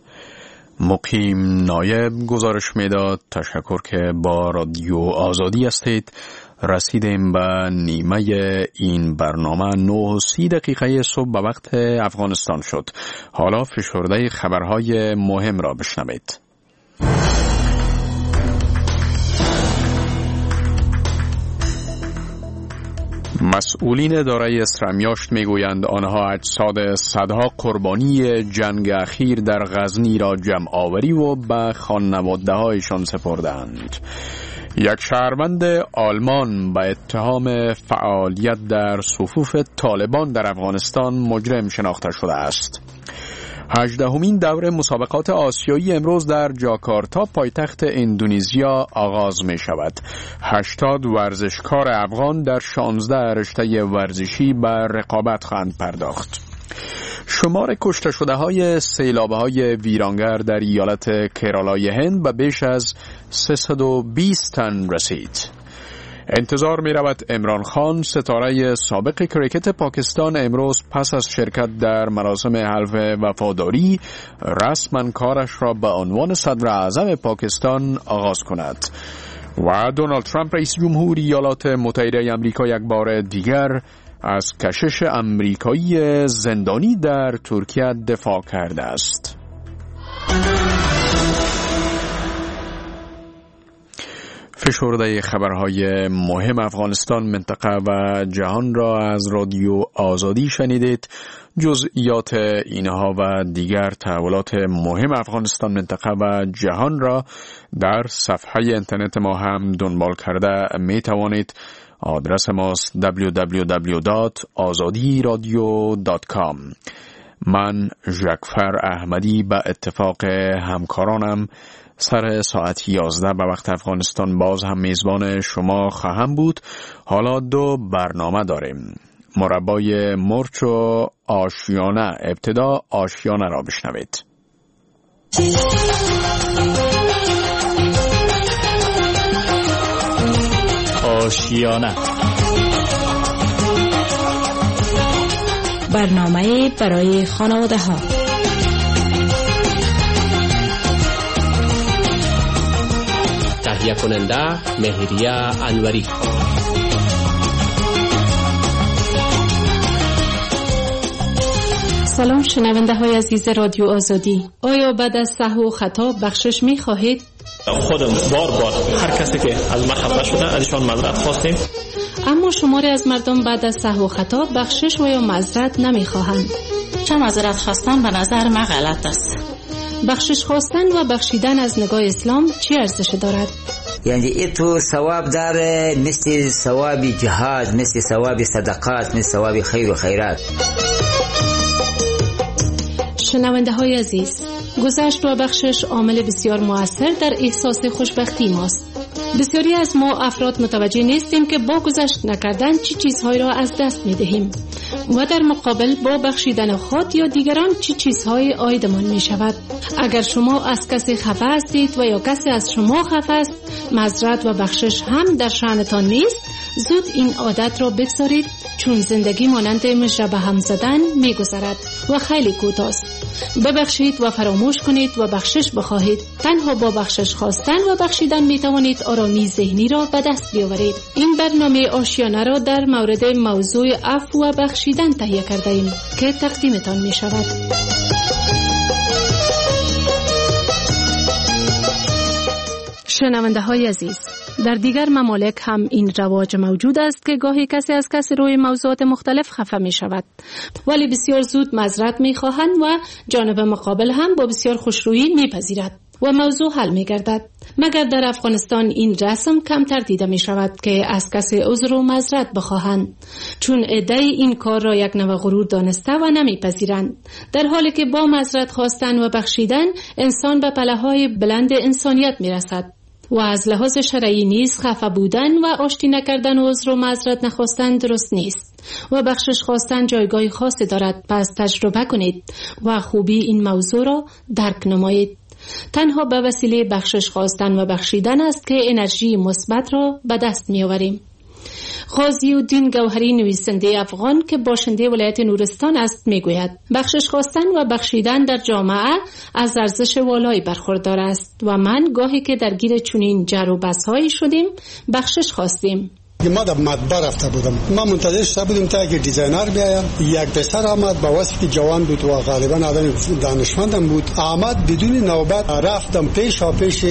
مقیم نایب گزارش میداد. تشکر که با رادیو آزادی هستید. رسیدیم به نیمه این برنامه. 9:30 صبح به وقت افغانستان شد. حالا فشرده خبرهای مهم را بشنوید. مسئولین اداره اسرمیاشت میگویند آنها اجساد صدها قربانی جنگ اخیر در غزنی را جمع آوری و به خانواده‌هایشان سپردند. یک شهروند آلمان به اتهام فعالیت در صفوف طالبان در افغانستان مجرم شناخته شده است. 18مین دوره مسابقات آسیایی امروز در جاکارتا پایتخت اندونزیا آغاز می شود. 80 ورزشکار افغان در 16 رشته ورزشی به رقابت خواهند پرداخت. شمار کشته شده های سیلاب های ویرانگر در ایالت کرالای هند به بیش از 320 تن رسید. انتظار می رود عمران خان ستاره سابق کریکت پاکستان امروز پس از شرکت در مراسم حلف وفاداری رسما کارش را به عنوان صدر اعظم پاکستان آغاز کند. و دونالد ترامپ رئیس جمهوری ایالات متحده آمریکا یک بار دیگر از کشش آمریکایی زندانی در ترکیه دفاع کرده است. فشرده خبرهای مهم افغانستان، منطقه و جهان را از رادیو آزادی شنیدید. جزئیات اینها و دیگر تحولات مهم افغانستان، منطقه و جهان را در صفحه اینترنت ما هم دنبال کرده می توانید. آدرس ماست www.azadiradio.com. من ژکفر احمدی به اتفاق همکارانم سر ساعت 11 به وقت افغانستان باز هم میزبان شما خواهم بود. حالا 2 برنامه داریم. مربای مرچ و آشیانه. ابتدا آشیانه را بشنوید. آشیانه، برنامه برای خانواده ها. تهیه کننده مهریه انوری. سلام شنونده های عزیز رادیو آزادی. آیا بعد از سهو و خطا بخشش می خواهید؟ خودم بار هر کسی که از ما خطا شده ازشان معذرت خواستیم، اما شماری از مردم بعد از سهو و خطا بخشش و یا معذرت نمی خواهند. چه معذرت خواستن به نظر من غلط است. بخشش خواستن و بخشیدن از نگاه اسلام چی ارزش دارد؟ یعنی این تو ثواب داره، مثل ثواب جهاد، مثل ثواب صدقات، مثل ثواب خیر و خیرات. شنونده های عزیز، گذشت و بخشش عامل بسیار مؤثر در احساس خوشبختی ماست. بسیاری از ما افراد متوجه نیستیم که با گذشت نکردن چی چیزهایی را از دست می دهیم و در مقابل با بخشیدن خود یا دیگران چی چیزهایی عایدمان می شود. اگر شما از کسی خفه هستید و یا کسی از شما خفه است، معذرت و بخشش هم در شأنتان نیست. زود این عادت را بگذارید، چون زندگی مانند مژه به هم زدن می گذرد و خیلی کوتاست. ببخشید و فراموش کنید و بخشش بخواهید. تنها با بخشش خواستن و بخشیدن می توانید آرامی ذهنی را به دست بیاورید. این برنامه آشیانه را در مورد موضوع عفو و بخشیدن تهیه کرده ایم که تقدیمتان می شود. شنونده های عزیز، در دیگر ممالک هم این رواج موجود است که گاهی کسی از کسی روی موضوعات مختلف خفه می شود، ولی بسیار زود معذرت می خواهند و جانب مقابل هم با بسیار خوشرویی می پذیرد. و موضوع حل می گردد. مگر در افغانستان این رسم کمتر دیده می شود که از کسی عذر و معذرت بخواهند، چون عده‌ای این کار را یک نوع غرور دانسته و نمی پذیرند، در حالی که با معذرت خواستن و بخشیدن انسان به پله‌های بلند انسانیت می رسد. و از لحاظ شرعی نیز خفه بودن و آشتی نکردن و عذر و معذرت نخواستن درست نیست و بخشش خواستن جایگاه خاصی دارد. پس تجربه کنید و خوبی این موضوع را درک نمایید. تنها به وسیله بخشش خواستن و بخشیدن است که انرژی مثبت را به دست می آوریم. غازی الدین گوهری، نویسنده افغان که باشنده ولایت نورستان است، میگوید بخشش خواستن و بخشیدن در جامعه از ارزش والایی برخوردار است و من گاهی که درگیر چنین جر و بحث‌هایی شدیم بخشش خواستیم. ما در مطبع رفته بودم، ما منتظر شده بودیم تا یک دیزاینر بیاید. یک پسر آمد با وصفی جوان بود و غالبا آدم دانشمندم بود. آمد بدون نوبت رفتم پیش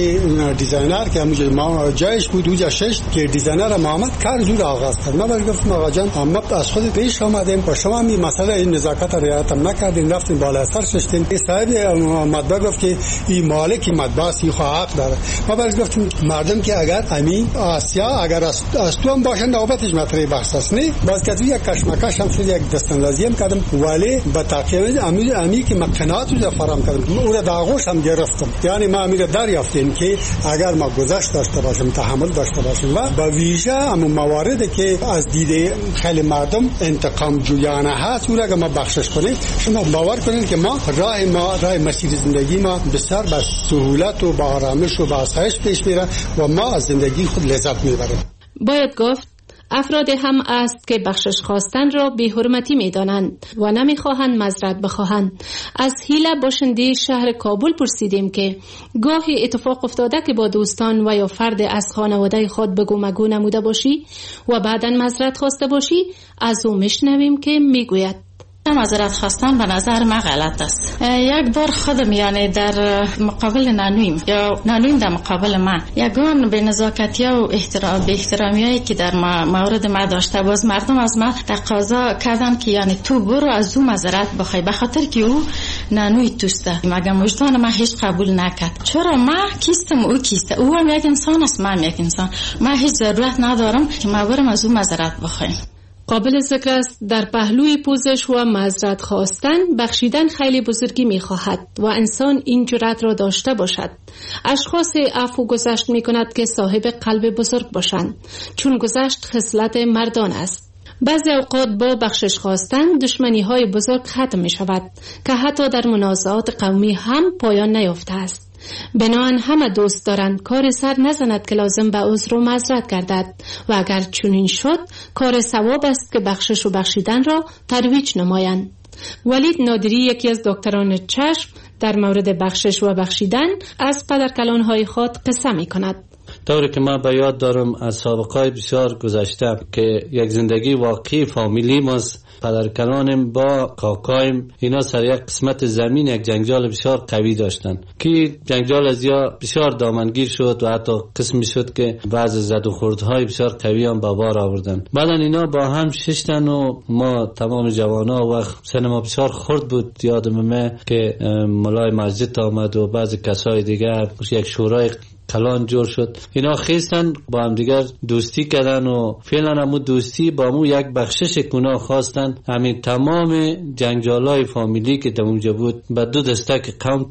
دیزاینر که همونجا ما جایش بود اونجا شش که دیزاینر ما آمد کار زود آغاز کرد. ما بهش گفتم آقا جان ما از خود پیش آمدیم و شما می مسئله این نزاکت رعایت نکردین، رفتین بالا سر ششتین. صاحب مطبع گفت که این مالک مطبع است، این حق داره. ما بهش گفتم مردم که اگر امین آسیا اگر از تو باشه نوبتش مطرح بحث است، نه باز که یک کشمکش هم شد، یک دستاندازی هم کردم ولی با تاکید امی که مقنعات رو فراهم کردم اون را داغوش هم گرفتم. یعنی ما امیر دریافتیم که اگر ما گذشت داشته باشیم، تحمل داشته باشیم و با ویژه هم مواردی که از دیده خیلی مردم انتقام جویانه هست اون را ما بخشش کنیم، شما باور کنید که ما راه مسیر زندگی ما بسیار با سهولت و با آرامش و با آسایش پیش میره و ما از زندگی خود لذت میبریم. باید گفت افراد هم است که بخشش خواستن را بی‌حرمتی می‌دانند و نمی‌خواهند معذرت بخواهند. از هیله باشنده شهر کابل پرسیدیم که گاهی اتفاق افتاده که با دوستان و یا فرد از خانواده خود بگو مگو نموده باشی و بعداً معذرت خواسته باشی؟ از او میشنویم که میگوید معذرت خواستن به نظر من غلط است. یک بار خودم یعنی در مقابل نانویم یا نانویم در مقابل من یگان به نزاکتی و به احترامیایی که در مورد ما داشته باز مردم از من تقاضا کردن که یعنی تو برو از او معذرت بخوای به خاطر که او نانوی توسته. مگه وجدان من هیچ قبول نکرد. چرا من کیستم او کیسته، او هم یک انسان است، من یک انسان. من هیچ ضرورت ندارم که ما برم از او معذرت بخوایم. قابل ذکر است در پهلوی پوزش و معذرت خواستن بخشیدن خیلی بزرگی می خواهد و انسان این جرأت را داشته باشد. اشخاص عفو گذشت می کند که صاحب قلب بزرگ باشند، چون گذشت خصلت مردان است. بعضی اوقات با بخشش خواستن دشمنی های بزرگ ختم می شود که حتی در منازعات قومی هم پایان نیافته است. بنابراین همه دوست دارند کار سر نزند که لازم به عذر و معذرت گردد و اگر چنین شد کار ثواب است که بخشش و بخشیدن را ترویج نمایند. ولید نادری یکی از دکتران چشم در مورد بخشش و بخشیدن از پدرکلان‌های خود قصه می کند. طوری که من به یاد دارم از سابقه‌های بسیار گذشته که یک زندگی واقعی فامیلی ماست، پدرکلانم با کاکایم اینا سر یک قسمت زمین یک جنجال بسیار قوی داشتن که جنجال از یا بسیار دامنگیر شد و حتی قسمی شد که بعض زد و خوردهای بسیار قوی هم به بار آوردن. بعدا اینا با هم ششتن و ما تمام جوانا و سن ما بسیار خرد بود. یادم من که ملای مسجد آمد و بعض کسای دیگر یک شورای کلان جور شد. اینا خیستن با هم دیگر دوستی کردن و فعلا همون دوستی با مو یک بخشش گناه خواستن. همین تمام جنجالای فامیلی که در اونجا بود به دو دسته قوم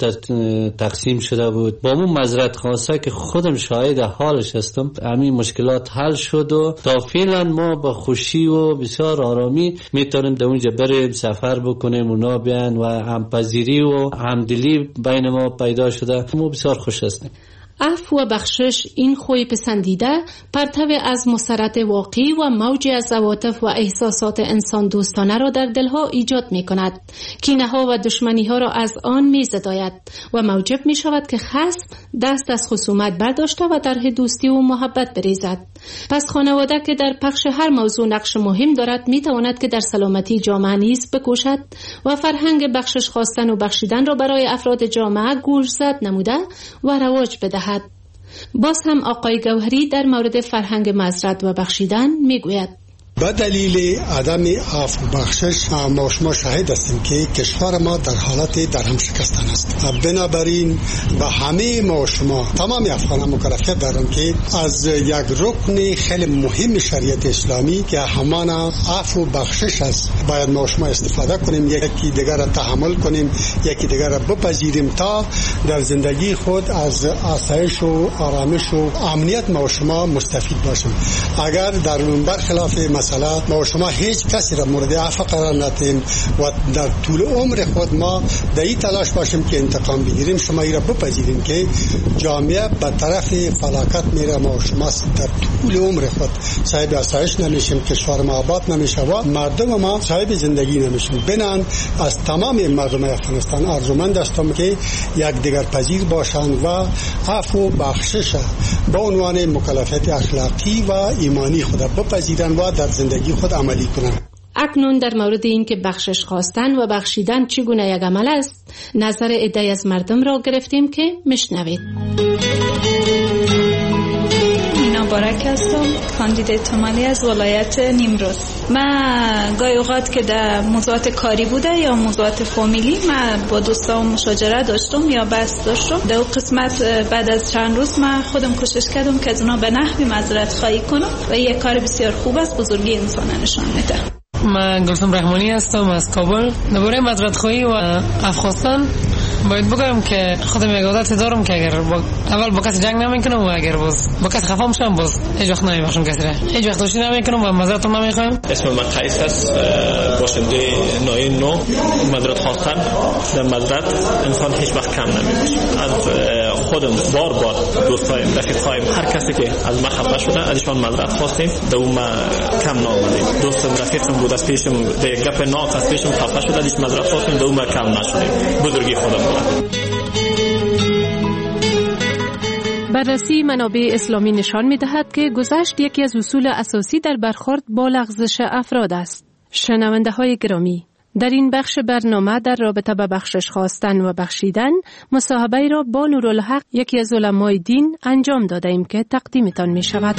تقسیم شده بود. با مو معذرت خواسته که خودم شاهد حالش هستم. همین مشکلات حل شد و تا فعلا ما با خوشی و بسیار آرامی میتونیم در اونجا بریم سفر بکنیم، اونا بیان و همپذیری و همدلی بین ما پیدا شده. ما بسیار خوش هستیم. عفو و بخشش این خوی پسندیده پرتو از مسرت واقعی و موجی از عواطف و احساسات انسان دوستانه را در دلها ایجاد می کند. کینه‌ها و دشمنی‌ها را از آن می زداید و موجب می شود که خصم دست از خصومت برداشته و در دوستی و محبت بریزد. پس خانواده که در پخش هر موضوع نقش مهم دارد می تواند که در سلامتی جامعه نیز بکوشد و فرهنگ بخشش خواستن و بخشیدن را برای افراد جامعه گوشزد نموده و رواج بدهد. باز هم آقای گوهری در مورد فرهنگ معذرت و بخشیدن میگوید به دلیل عدم عفو بخشش ما شما شاهد هستیم که کشور ما در حالت درهم شکستن است. بنابراین به همه ما شما تمام افغانان مکلفیت دارم که از یک رکن خیلی مهم شریعت اسلامی که همان عفو بخشش است باید ما شما استفاده کنیم، یکی دیگر را تحمل کنیم، یکی دیگر را بپذیریم تا در زندگی خود از آسایش و آرامش و امنیت ما شما مستفید باشیم. اگر در برخلاف مثلا ما شما هیچ کسی را مورد عفو قرار ندیم و در طول عمر خود ما در این تلاش باشیم که انتقام بگیریم، شما این را بپذیریم که جامعه به طرف فلاکت میره، ما شما در طول عمر خود صاحب آسایش نمیشیم، کشور ما آباد نمیشه و مردم ما صاحب زندگی نمیشیم. بنان از تمام مردم افغانستان ارزومند هستم که یک دیگر پذیر باشند و عفو بخشش با عنوان مکلفیت اخلاقی و ایمانی خود بپذیرند و در زندگی خود عملی کنند. اکنون در مورد این که بخشش خواستن و بخشیدن چگونه یک عمل است، نظر عده‌ای از مردم را گرفتیم که میشنوید. مبارک هستم، کاندیدات مالی از ولایت نیمروز. من گاهی اوقات که در موضوعات کاری بوده یا موضوعات فامیلی من با دوستام مشاجره داشتم یا بحث داشتم. در اون قسمت بعد از چند روز من خودم کوشش کردم که از اونا به نحوی معذرت خواهی کنم و یک کار بسیار خوب است، بزرگی انسان نشان میده. من گلسم رحمانی هستم از کابل. درباره معذرت خواهی و عفو خواستن باید بگم که خودم یک عادت دارم که اگر اول با کسی جنگ نمیکنم و اگر با کسی خفا میشم باز هیچ وقت نمیبخشم کسی را، هیچ وقت دوستی نمیکنم و معذرتم نمیخوایم. اسم من قیس است، باشنده نوع 9. معذرت خواستن در معذرت انسان هیچ وقت کم نمیشه. از خودم بار دوستایم، رفیقایم، هر کسی که از من خفا شده ازشان معذرت خواستیم، در اون ما کم نآمدیم. دوستم رفیقم بود از پیشم در گپ ناک از پیشم خفا شده ازش معذرت خواستیم، در اون ما کم نشدیم. بزرگی خودم. بررسی منابع اسلامی نشان می‌دهد که گذشت یکی از اصول اساسی در برخورد با لغزش افراد است. شنونده‌های گرامی، در این بخش برنامه در رابطه با بخشش خواستن و بخشیدن مصاحبه را با نورالحق یکی از علمای دین انجام دادیم که تقدیمتان می‌شود.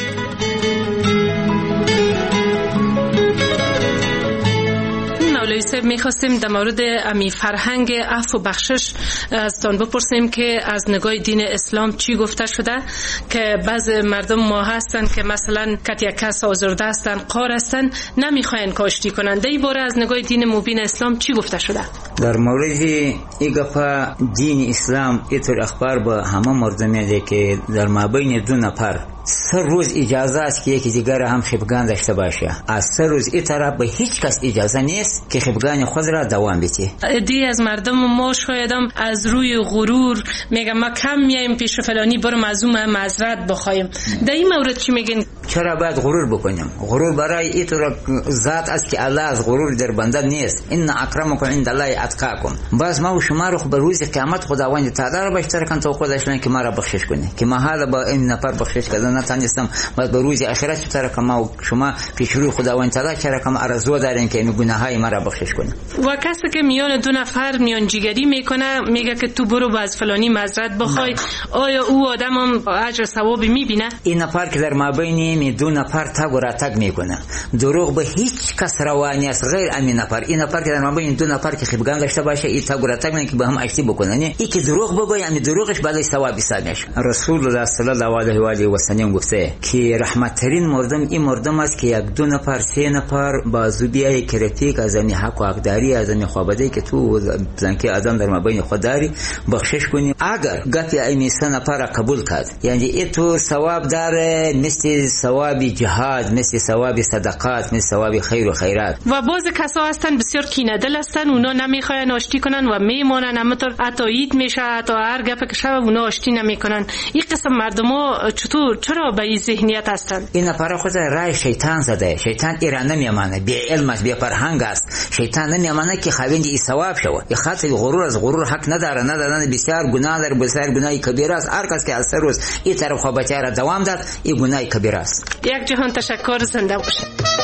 مولوی صاحب میخواستیم در مورد امی فرهنگ عفو و بخشش ازتان بپرسیم که از نگاه دین اسلام چی گفته شده، که بعض مردم ما هستن که مثلا یک کس آزرده هستن، قار هستن، نمیخواین کاشتی کنن. در این باره از نگاه دین مبین اسلام چی گفته شده؟ در مورد این گفته دین اسلام اینطور اخبار به همه مردم میده که در مابین دو نفر 3 روز اجازه است که یکی دیگر هم خفگان داشته باشه. از 3 روز این طرف به هیچ کس اجازه نیست که خفگان خود را دوام بده. دی از مردم ما شایدم از روی غرور میگم ما کم میایم پیش فلانی برم از اون معذرت بخوایم. در این مورد چی میگین؟ چرا باید غرور بکنیم؟ غرور برای این طور ذات است که الله از غرور در بنده نیست. ان اکرمکم عند الله اتقاکم. باز ما و شما رو به روز قیامت خداوند تعالی بیشتر کن تو خودش که ما را بخشش کنه، که ما حالا با این نفر بخشش کردن نتونستم، باید به روز آخرت چطور که ما و شما پیش روی خداوند تعالی چرا که آرزو دارین که این گناههای ما را بخشش کنه. و کسی که میان دو نفر میان جیگری میکنه میگه که تو برو باز فلانی معذرت بخوای، آیا او آدم هم اجر ثوابی میبینه؟ این نفر که در مابین دو نفر تگ و راتگ میکنه، دروغ به هیچ کس روانی است غیر امین نفر. این نفر که در مابین دو نفر که خفگان داشته باشه، این تگ و راتگ نه که به هم اشتی بکنه، نه این که دروغ بگه، یعنی دروغش بالای ثواب حساب میشه. رسول الله صلی الله علیه و آله و سلم گفته که رحمت ترین مردم این مردم است که یک 2 نفر 3 نفر بازو بیای که رفیق از این حق و حقداری از این خوابده که تو زنکی آدم در مابین خود داری بخشش کنی. اگر گفتی این 3 نفر قبول کرد، یعنی این تو ثواب داره، مثل ثواب جهاد، مثل ثواب صدقات، مثل ثواب خیر و خیرات. و بعض کسا هستن بسیار کینه دل هستن، اونا نمیخواین آشتی کنن و میمونن، همونطور عطایید میشه، حتی هر گپ که شب اونا آشتی نمیکنن. این قسم مردما چرا به این ذهنیت هستن؟ این نفر خود رای شیطان زده. شیطان ایران نمیامانه، بی علم است، بی فرهنگ است. شیطان نمیامانه که خاوند این ثواب شود. این خاطر غرور از غرور حق نداره، بسیار گناه داره، بسیار گناه کبیره است. هر کس که از 3 روز این طرف خوابتی را دوام داد، این گناه کبیره است. یک جهان تشکر، زنده باشید.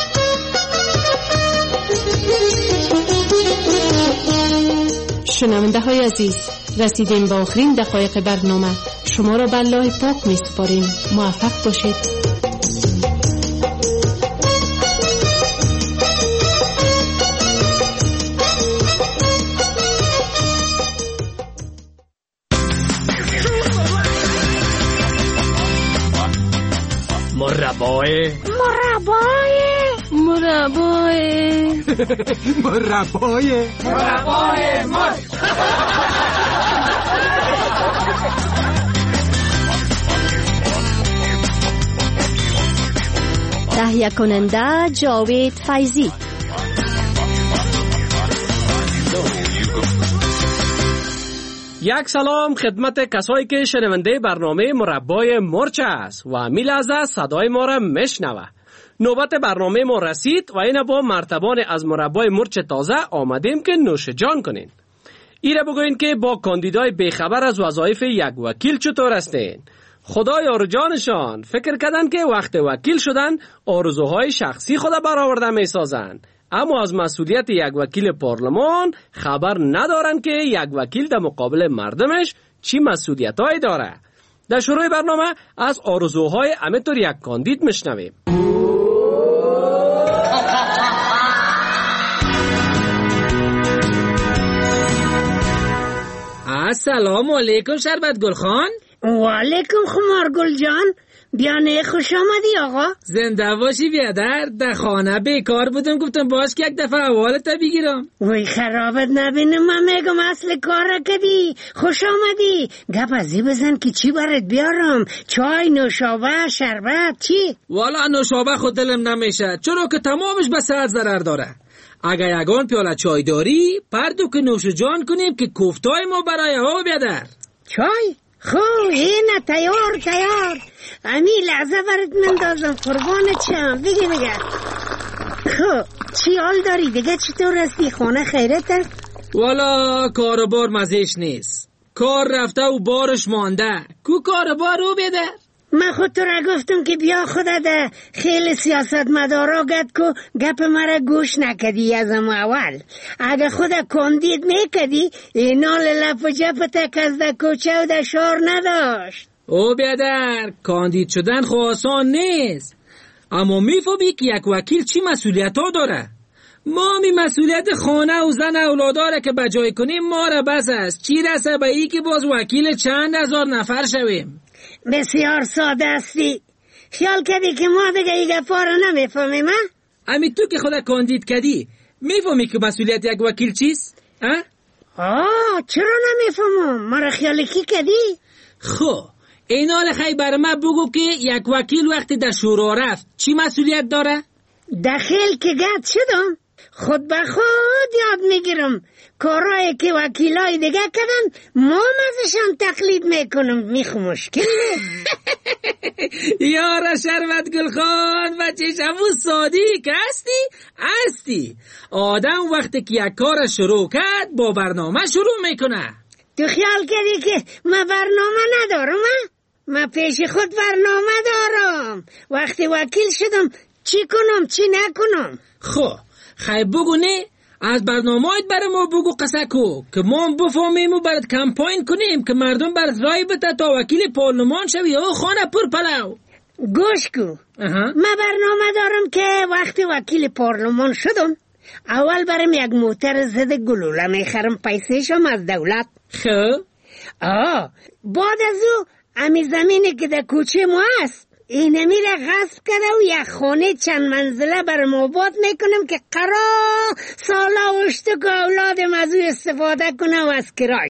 شنونده های عزیز، رسیدیم به آخرین دقایق برنامه. شما را به الله پاک می سپاریم. موفق باشید. مربای مرچ. تهیه کننده جاوید فیضی. یک سلام خدمت کسایی که شنونده برنامه مربای مرچ است و می لحظه صدای ما را میشنوه. نوبت برنامه ما رسید و این با مرتبان از مربای مرچ تازه آمدیم که نوش جان کنین. ایره بگوین که با کاندیدای بیخبر از وظایف یک وکیل چطور هستین؟ خدای آرو جانشان فکر کردن که وقت وکیل شدن آرزوهای شخصی خود برآورده می سازن، اما از مسئولیت یک وکیل پارلمان خبر ندارن که یک وکیل در مقابل مردمش چی مسئولیتایی داره. در شروع برنامه از آرزوهای همینطور یک کاندید میشنویم. السلام علیکم شربت گل خان. و علیکم خمار گل جان. بیانه خوش آمدی آقا. زنده باشی بیادر. در خانه بیکار بودم گفتم باش که یک دفعه احوالت بگیرم. وی خرابت نبینم، من میگم اصل کار کدی. خوش آمدی. گپ ازی بزن که چی برات بیارم؟ چای، نوشابه، شربت، چی؟ والا نوشابه خود دلم نمیشه، چرا که تمامش به صحت ضرر داره. اگر یگان پیاله چای داری پردو که نوش جان کنیم که کوفتای ما برای ها بیادر. چای؟ خب اینه تیار. امی لحظه برات مندازم قربانت شم. بگه خب چی حال داری؟ دیگه چطور هستی؟ خانه خیرت است؟ والا کاربار مزیش نیست، کار رفته و بارش مانده. کو کاربار رو بیادر؟ من خود تو را گفتم که بیا خودت خیلی سیاست مدارا گد کو گپ مرا گوش نکدی از اول. اگه خودت کاندید میکدی اینا لپ و جپ تک از ده کوچه و ده شار نداشت. او بیادر کاندید شدن خو آسان نیست، اما میفهمی که یک وکیل چی مسئولیت ها داره. ما می مسئولیت خانه و زن اولاداره که بجای کنیم ما را بس است، چی رسه به ای که باز وکیل چند هزار نفر شویم. بسیار ساده استی. خیال کردی که ما دیگه ای گفا را نمیفهمیم؟ امی تو که خدا کاندید کردی میفهمی که مسئولیت یک وکیل چیست؟ چرا نمیفهمم؟ ما را خیال کی کردی؟ خب این حال خیلی بر من بگو که یک وکیل وقتی در شورا رفت چی مسئولیت داره؟ دخیل که گد شدم خود به خود یاد میگیرم کارهایی که وکیلای دیگه کردن ما ازشان تقلید میکنم. میخو مشکل یارا شربت گل خان و چشمو سادی که هستی آدم وقتی که یک کار شروع کرد با برنامه شروع میکنه. تو خیال کردی که من برنامه ندارم؟ من پیش خود برنامه دارم. وقتی وکیل شدم چی کنم چی نکنم. خب خیلی بگو نه از برنامه‌ات برای ما بگو قصکو که ما بفهمیم و برات کمپاین کنیم که مردم برات رای بده تا وکیل پارلمان شوی. او خانه پر پلو گوش کو. من برنامه دارم که وقتی وکیل پارلمان شدم اول برم یک موتر ضد گلوله میخرم پیسهشم از دولت. خب بعد از او امی زمینی که در کوچه ما هست اینه میره غصب کرده و یک خانه چند منزله برم آباد میکنم که قرار سالا وشت که اولادم از او استفاده کنه و از کرای.